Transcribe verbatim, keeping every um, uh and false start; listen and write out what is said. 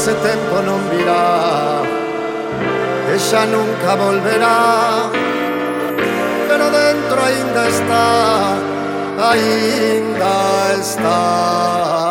ese tempo non virá, e xa nunca volverá, pero dentro aínda está, aínda está.